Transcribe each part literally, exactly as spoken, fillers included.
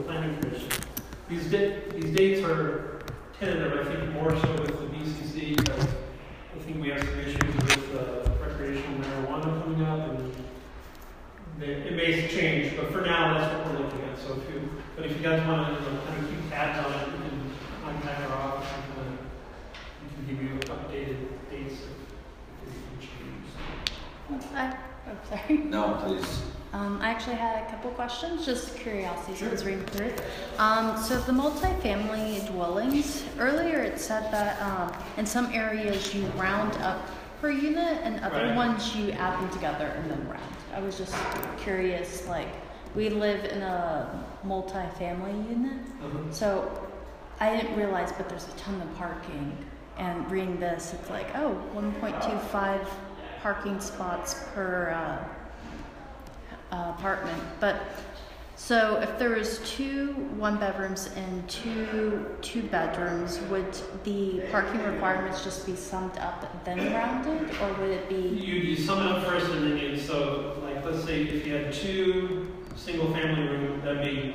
Planning Commission. These, da- these dates are tentative, I think more so with the B C C, because I think we have some issues with uh, recreational marijuana coming up, and they, it may change, but for now, that's what we're looking at. So if you, but if you guys want to you know, kind of keep tabs on it, you can contact our office and kind of, we can give you updated dates if, if you choose. I, oh, sorry. No, please. Um, I actually had a couple questions, just curiosity since sure. reading through it. Um, so the multifamily dwellings, earlier it said that um, in some areas you round up per unit and other right. ones you add them together and then round. I was just curious, like we live in a multifamily unit, mm-hmm. so I didn't realize, but there's a ton of parking. And reading this, it's like, oh, one point two five parking spots per uh, Uh, apartment. But so if there was two one bedrooms and two two bedrooms, would the parking requirements just be summed up then rounded, or would it be? You you sum it up first, and then you so like let's say if you had two single family room, that'd be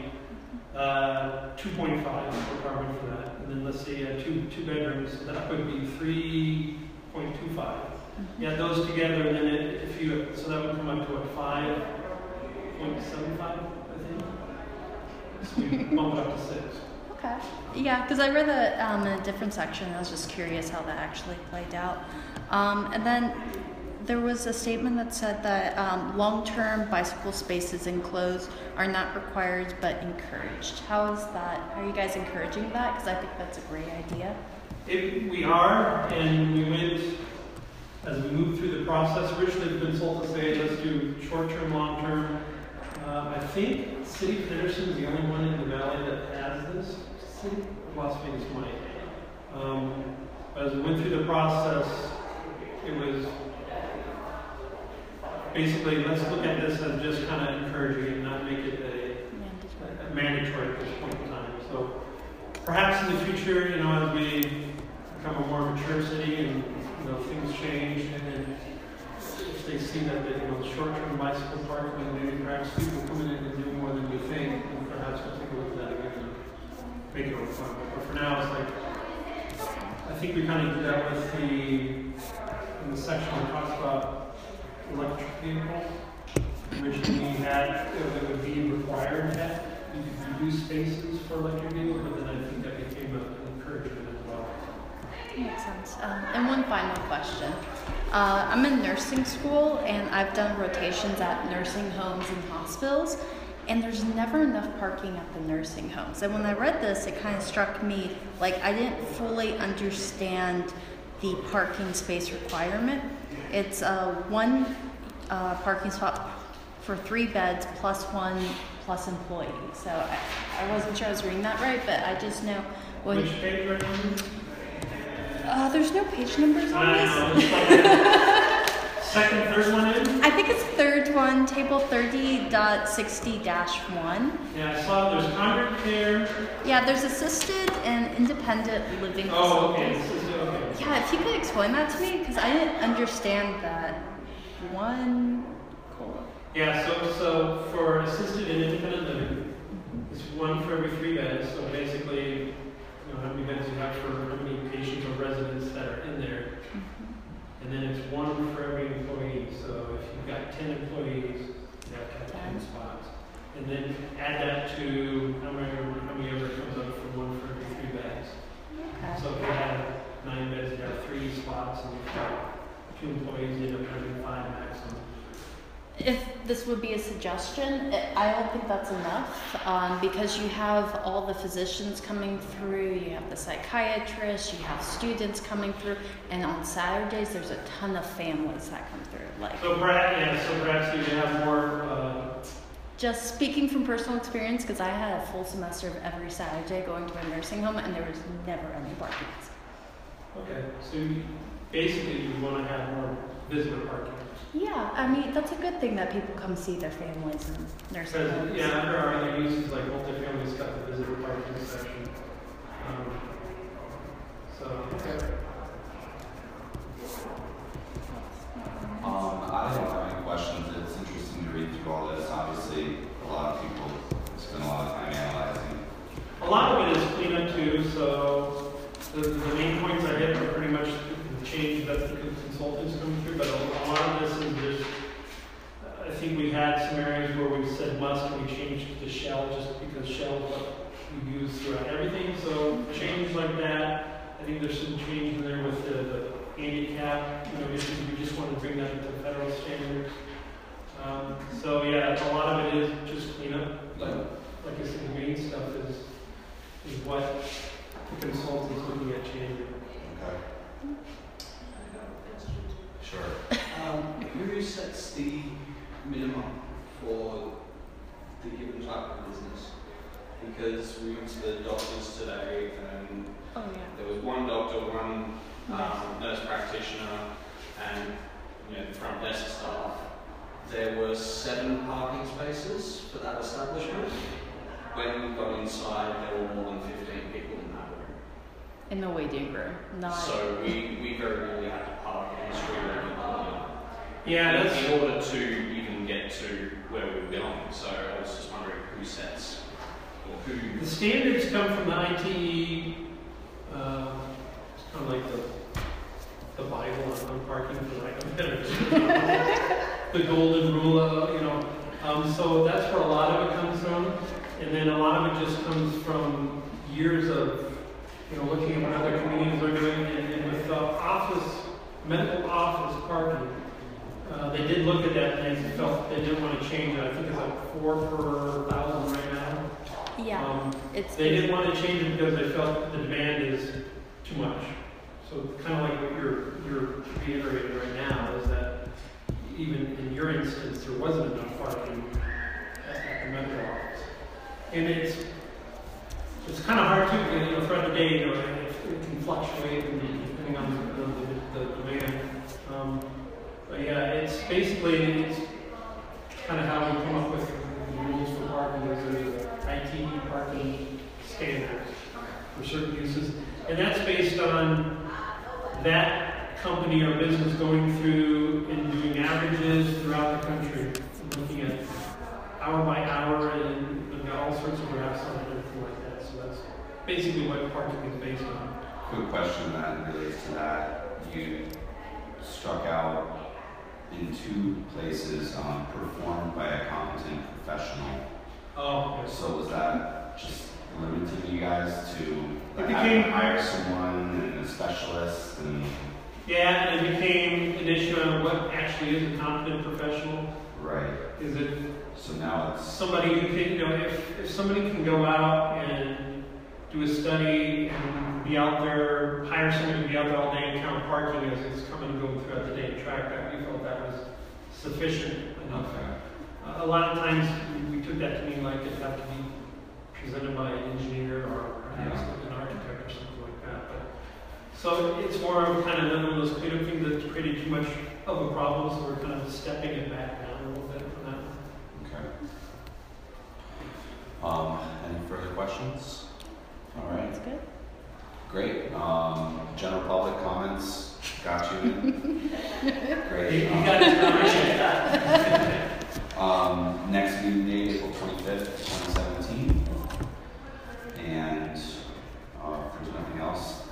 uh, two point five requirement for that, and then let's say you had two two bedrooms, so that would be three point two five. Mm-hmm. You add those together, and then it, if you so that would come up to a five. point seven five, I think. So we bump it up to six. Okay. Yeah, because I read that um, in a different section. I was just curious how that actually played out. Um, and then there was a statement that said that um, long-term bicycle spaces enclosed are not required but encouraged. How is that? Are you guys encouraging that? Because I think that's a great idea. It, we are, and we went, as we moved through the process, originally the consultants said, let's do short-term, long-term. Uh, I think City of Henderson is the only one in the valley that has this. City of Las Vegas might. Um, but as we went through the process, it was basically, let's look at this as just kind of encouraging and not make it a, a, a mandatory at this point in time. So perhaps in the future, you know, as we become a more mature city and you know, things change, and then if they see that the you know, short-term bicycle parking, and maybe perhaps people coming in and doing more than we think, and perhaps we'll take a look at that again and make it a requirement. But for now, it's like, I think we kind of did that with the, in the section that talks about electric vehicles, which we had, it would be required that you could use spaces for electric vehicles, but then I think that became an encouragement as well. Makes sense. Um, and one final question. Uh, I'm in nursing school, and I've done rotations at nursing homes and hospitals, and there's never enough parking at the nursing homes. And when I read this, it kind of struck me like I didn't fully understand the parking space requirement. It's uh, one uh, parking spot for three beds plus one plus employee. So I, I wasn't sure I was reading that right, but I just know when. Which page are you? Uh, there's no page numbers on I this. know, it's like second, third one in? I think it's third one, table thirty point sixty dash one. Yeah, I saw there's congregate care. Yeah, there's assisted and independent living Oh, okay. facilities. This is- okay. Yeah, if you could explain that to me, because I didn't understand that one. Cool. Yeah, so so for assisted and independent living, it's one for every three beds. So basically, you know, how many beds you have for how many patients or residents that are in there. Mm-hmm. And then it's one for every employee. So if you've got ten employees, you have to have ten, ten spots. And then add that to how many, how many ever comes up for one for every three beds. Okay. So if you have nine beds, you have three spots, and you've got two employees, you end up having five maximum. If this would be a suggestion, I don't think that's enough um, because you have all the physicians coming through, you have the psychiatrists, you have students coming through, and on Saturdays there's a ton of families that come through. Like so perhaps, yeah, so perhaps you can have more. Uh, just speaking from personal experience, because I had a full semester of every Saturday going to a nursing home, and there was never any parking. Okay, so you, basically you want to have more visitor parking. Yeah, I mean, that's a good thing that people come see their families and nursing homes. Yeah, under our other uses, like multifamily's got the visitor parking section. Um, so, okay. Um, I don't have any questions. It's interesting to read through all this. Obviously, a lot of people spend a lot of time analyzing a lot of it is cleanup too, so the, the main points I hit are pretty much the change that the consultants come through, but a, a lot of this is just, I think we had some areas where we said must and we changed it to shall just because shall is what we use throughout everything, so change like that. I think there's some change in there with the, the handicap, you know, issues. We just want to bring that into federal standards. Um, so yeah, a lot of it is just cleanup, but like I said, the main stuff is is what the consultant's looking at changing. Okay. Sure. Um, who sets the minimum for the given type of business? Because we went to the doctors today and Oh yeah. there was one doctor, one um, nurse practitioner, and you know, the front desk staff. There were seven parking spaces for that establishment. When we got inside, there were more than fifteen people in that room. In the waiting room, not. So we, we very rarely had to park in the street or anything. Yeah, that's, In order to even get to where we were going. So I was just wondering who sets, or who... the standards come from the I T E, uh, it's kind of like the, the Bible on, on parking for lack of a better term. The golden rule, uh, you know. Um, so that's where a lot of it comes from. And then a lot of it just comes from years of, you know, looking at what other communities are doing. And, and with uh, office, medical office parking, uh, they did look at that and they felt they didn't want to change it. I think it's like four per thousand right now. Yeah. Um, it's. they didn't want to change it because they felt the demand is too much. So kind of like what you're, you're reiterating right now is that even in your instance, there wasn't enough parking at, at the medical office. And it's it's kind of hard to, you know, throughout the day, you know, it, it can fluctuate depending on the, the, the demand. Um, but yeah, it's basically, it's kind of how we come up with the rules for parking. Is there's I T E parking standards for certain uses. And that's based on that company or business going through and doing averages throughout the country, looking at hour by hour, and we've got all sorts of graphs on it and everything like that. So that's basically what parking is based on. Quick question that relates to that. You struck out in two places, um, performed by a competent professional. Oh, yes. So was that just limiting you guys to It having to became- hire someone and a specialist and Yeah, and it became an issue on what actually is a competent professional. right? Is it So now it's somebody who can, you know, if, if somebody can go out and do a study and be out there, hire somebody to be out there all day and count parking as it's coming and going throughout the day and track that, we felt that was sufficient enough. okay. Uh, a lot of times we, we took that to mean like it'd have to be presented by an engineer or perhaps an architect or something like that. But, so it's more of kind of one of those cleanup things that's created too much of a problem, so we're kind of stepping it back down a little bit from that. Okay. Um, any further questions? All right. That's good. Great. Um, general public comments. Got you. Great. You, you Um, got it. Um, next meeting date, April twenty-fifth, twenty seventeen. And uh, if there's nothing else,